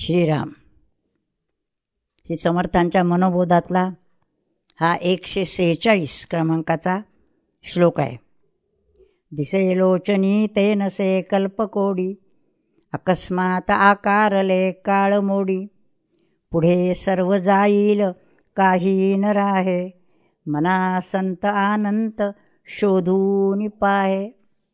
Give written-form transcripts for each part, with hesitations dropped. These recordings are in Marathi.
श्रीराम. श्री समर्थांच्या मनोबोधातला हा 146 क्रमांकाचा श्लोक आहे. दिसे लोचनी ते नसे कल्पकोडी, अकस्मात आकारले काळ मोडी. पुढे सर्व जाईल काही न राहे, मना संत अनंत शोधून पाहे.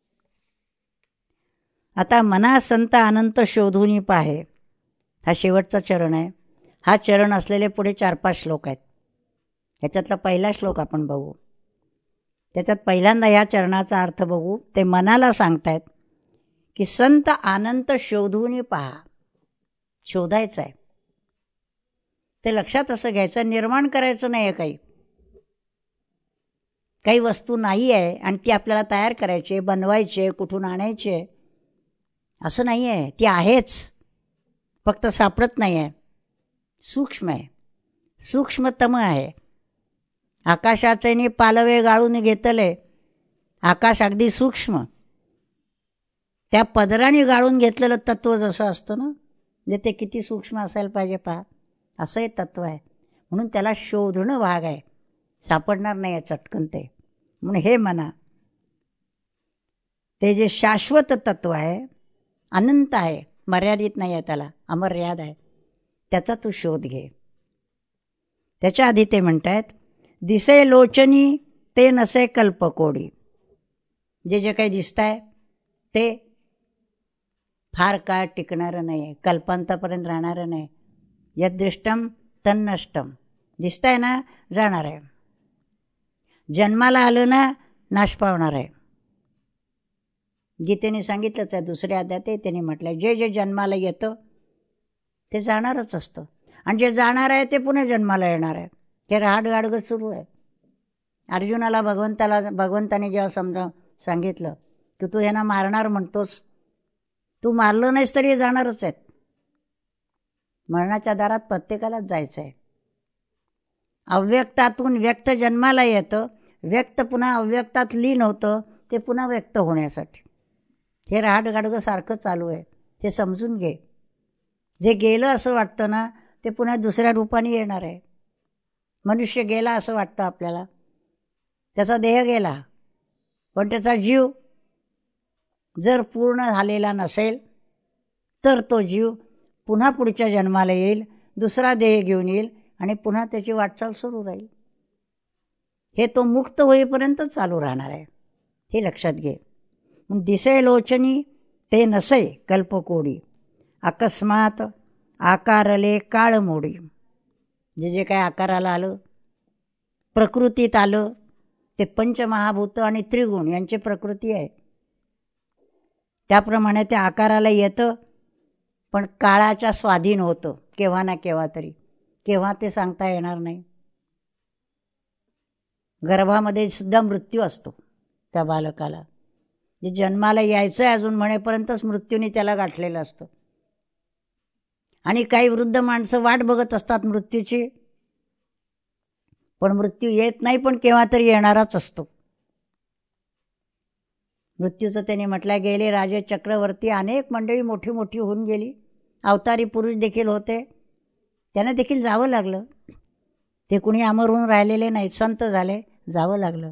आता मना संत अनंत शोधून पाहे हा शेवटचा चरण आहे. हा चरण असलेले पुढे 4-5 श्लोक आहेत. ह्याच्यातला पहिला श्लोक आपण बघू. त्याच्यात पहिल्यांदा ह्या चरणाचा अर्थ बघू. ते मनाला सांगतायत की संत अनंत शोधून पहा. शोधायचं आहे ते लक्षात असं घ्यायचं. निर्माण करायचं नाही आहे. काही वस्तू नाही आहे आणि ती आपल्याला तयार करायची, बनवायची, कुठून आणायची असं नाही आहे. ती आहेच, फक्त सापडत नाही आहे. सूक्ष्म आहे, सूक्ष्मतम आहे. आकाशाचे पालवे गाळून घेतले. आकाश अगदी सूक्ष्म, त्या पदराने गाळून घेतलेलं तत्व जसं असतं ना, म्हणजे ते किती सूक्ष्म असायला पाहिजे पहा. असं हे तत्व आहे. म्हणून त्याला शोधणं भाग आहे. सापडणार नाही आहे चटकन ते. म्हणून हे म्हणा, ते जे शाश्वत तत्व आहे, अनंत आहे, मर्यादित नाही आहे, त्याला अमर्याद आहे, त्याचा तू शोध घे. त्याच्या आधी ते म्हणतायत दिसे लोचनी ते नसे कल्पकोडी. जे जे काही दिसत आहे ते फार काळ टिकणारं नाही आहे, कल्पांतापर्यंत राहणारं नाही. यदृष्टम तन्नष्टम. दिसत आहे ना, जाणार आहे. जन्माला आलं ना, नाश पावणार आहे. गीतेने सांगितलंच आहे. दुसऱ्या अध्यायात त्याने म्हटलंय जे जे जन्माला येतं ते जाणारच असतं, आणि जे जाणार आहे ते पुन्हा जन्माला येणार आहे. हे रहाडगाडगं सुरू आहे. अर्जुनाला भगवंताने जेव्हा सांगितलं की तू यांना मारणार म्हणतोस, तू मारलं नाहीस तरी जाणारच आहेत. मरणाच्या दारात प्रत्येकालाच जायचं आहे. अव्यक्तातून व्यक्त जन्माला येतं, व्यक्त पुन्हा अव्यक्तात लीन होतं, ते पुन्हा व्यक्त होण्यासाठी. हे रहाडगाडगं सारखं चालू आहे. ते समजून घे. जे गेलं असं वाटतं ना, ते पुन्हा दुसऱ्या रूपाने येणार आहे. मनुष्य गेला असं वाटतं आपल्याला, त्याचा देह गेला, पण त्याचा जीव जर पूर्ण झालेला नसेल तर तो जीव पुन्हा पुढच्या जन्माला येईल, दुसरा देह घेऊन येईल आणि पुन्हा त्याची वाटचाल सुरू राहील. हे तो मुक्त होईपर्यंत चालू राहणार आहे. हे लक्षात घे. दिसे लोचनी ते नसे कल्पकोडी, अकस्मात आकारले काळ मोडी. जे जे काय आकाराला आलं, प्रकृतीत आलं, ते पंचमहाभूत आणि त्रिगुण यांची प्रकृती आहे. त्याप्रमाणे ते आकाराला येतं, पण काळाच्या स्वाधीन होतं केव्हा ना केव्हा तरी. केव्हा ते सांगता येणार नाही. गर्भामध्ये सुद्धा मृत्यू असतो त्या बालकाला. जे जन्माला यायचं आहे अजून म्हणेपर्यंतच मृत्यूने त्याला गाठलेलं असतं. आणि काही वृद्ध माणसं वाट बघत असतात मृत्यूची, पण मृत्यू येत नाही, पण केव्हा तरी येणारच असतो. मृत्यूचं त्यांनी म्हटलं, गेले राजे चक्रवर्ती, अनेक मंडळी मोठी मोठी होऊन गेली, अवतारी पुरुष देखील होते, त्यांना देखील जावं लागलं. ते कुणी अमर होऊन राहिलेले नाही, संत झाले, जावं लागलं.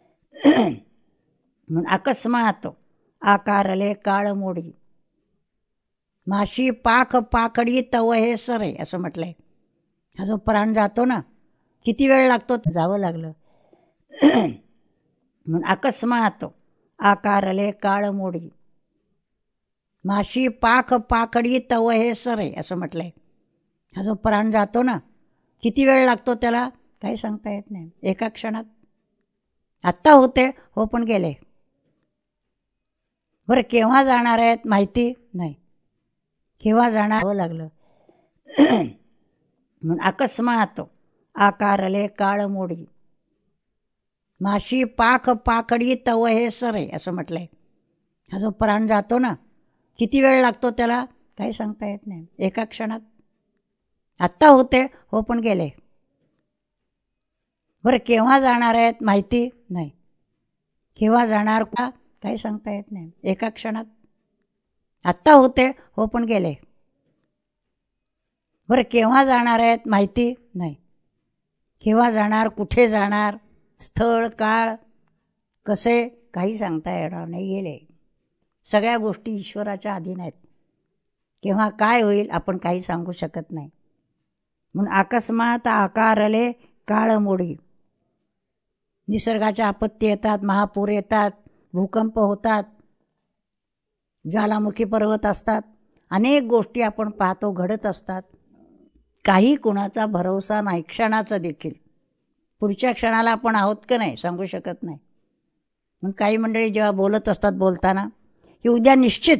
म्हणून अकस्मात आकारले काळ मोडी, माशी पाख पाकडी तव हे सरे असं म्हटलंय. हा जो प्राण जातो ना, किती वेळ लागतो, जावं लागलं. म्हणून अकस्मात आकारले काळ मोडी, माशी पाख पाकडी तव हे सरे असं म्हटलंय. हा जो प्राण जातो ना, किती वेळ लागतो त्याला काही सांगता येत नाही. एका क्षणात. आत्ता होते हो, पण गेले. बरं केव्हा जाणार आहेत माहिती नाही, केव्हा जाणार लागलं. म्हणून अकस्मात आकारले काळ मोडी, माशी पाख पाकडी तव हे सरे असं म्हटलंय. हा जो प्राण जातो ना, किती वेळ लागतो त्याला काही सांगता येत नाही. एका क्षणात. आत्ता होते हो, पण गेले. बरं केव्हा जाणार आहेत माहिती नाही, केव्हा जाणार का काही सांगता येत नाही. एका क्षणात. आत्ता होते हो, पण गेले. बरं केव्हा जाणार आहेत माहिती नाही. केव्हा जाणार, कुठे जाणार, स्थळ काळ कसे काही सांगता येणार नाही. गेले सगळ्या गोष्टी ईश्वराच्या अधीन आहेत. केव्हा काय होईल आपण काही सांगू शकत नाही. म्हणून अकस्मात आकारले काळमोडी. निसर्गाच्या आपत्ती येतात, महापूर येतात, भूकंप होतात, ज्वालामुखी पर्वत असतात, अनेक गोष्टी आपण पाहतो घडत असतात. काही कुणाचा भरोसा नाही, क्षणाचा देखील. पुढच्या क्षणाला आपण आहोत का नाही सांगू शकत नाही. म्हणून काही मंडळी जेव्हा बोलत असतात बोलताना की उद्या निश्चित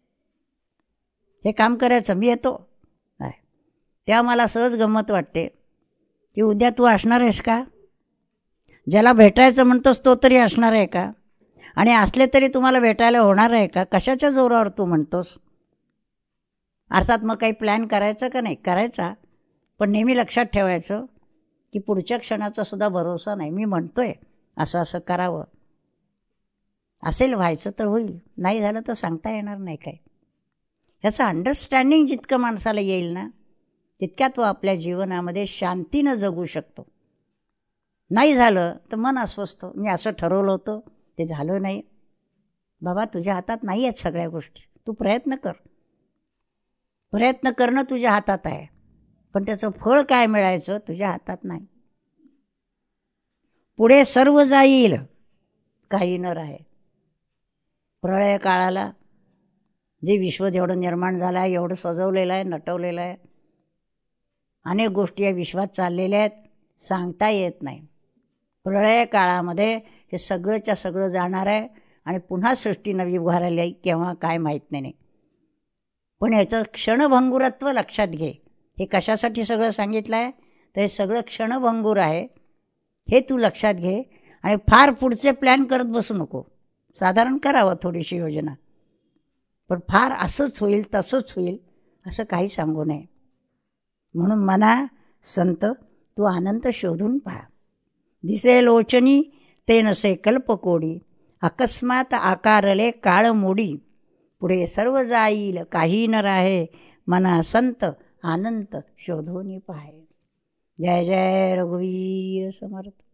हे काम करायचं, मी येतो, तेव्हा मला सहज गंमत वाटते की उद्या तू असणार आहेस का? ज्याला भेटायचं म्हणतोस तो तरी असणार आहे का? आणि असले तरी तुम्हाला भेटायला होणार आहे का? कशाच्या जोरावर तू म्हणतोस? अर्थात मग काही प्लॅन करायचं का नाही करायचा, पण नेहमी लक्षात ठेवायचं की पुढच्या क्षणाचा सुद्धा भरोसा नाही. मी म्हणतोय असं असं करावं, असेल व्हायचं तर होईल, नाही झालं तर सांगता येणार नाही काय. ह्याचं अंडरस्टँडिंग जितकं माणसाला येईल ना तितक्या तो आपल्या जीवनामध्ये शांतीनं जगू शकतो. नाही झालं तर मन अस्वस्थ, मी असं ठरवलं होतं ते झालं नाही. बाबा तुझ्या हातात नाही आहेत सगळ्या गोष्टी, तू प्रयत्न कर. प्रयत्न करणं तुझ्या हातात आहे, पण त्याचं फळ काय मिळायचं तुझ्या हातात नाही. पुढे सर्व जाईल काही न राहे. प्रळय काळाला जे विश्व जेवढं निर्माण झालं आहे, एवढं सजवलेलं आहे, नटवलेलं आहे, अनेक गोष्टी या विश्वात चाललेल्या आहेत, सांगता येत नाही. प्रळय काळामध्ये हे सगळंच्या सगळं जाणार आहे आणि पुन्हा सृष्टी नवी उभारायला येईल, केव्हा काय माहीत नाही. पण याचं क्षणभंगुरत्व लक्षात घे. हे कशासाठी सगळं सांगितलं आहे तर हे सगळं क्षणभंगूर आहे हे तू लक्षात घे. आणि फार पुढचे प्लॅन करत बसू नको. साधारण करावं थोडीशी योजना, पण फार असंच होईल तसंच होईल असं काही सांगू नये. म्हणून म्हणा संत तू आनंद शोधून पहा. दिसे लोचनी ते नसे कल्पकोडी, अकस्मात आकारले काळ मोडी. पुढे सर्व जाईल काही न राहे, मना संत आनंद शोधून पाहे. जय जय रघुवीर समर्थ.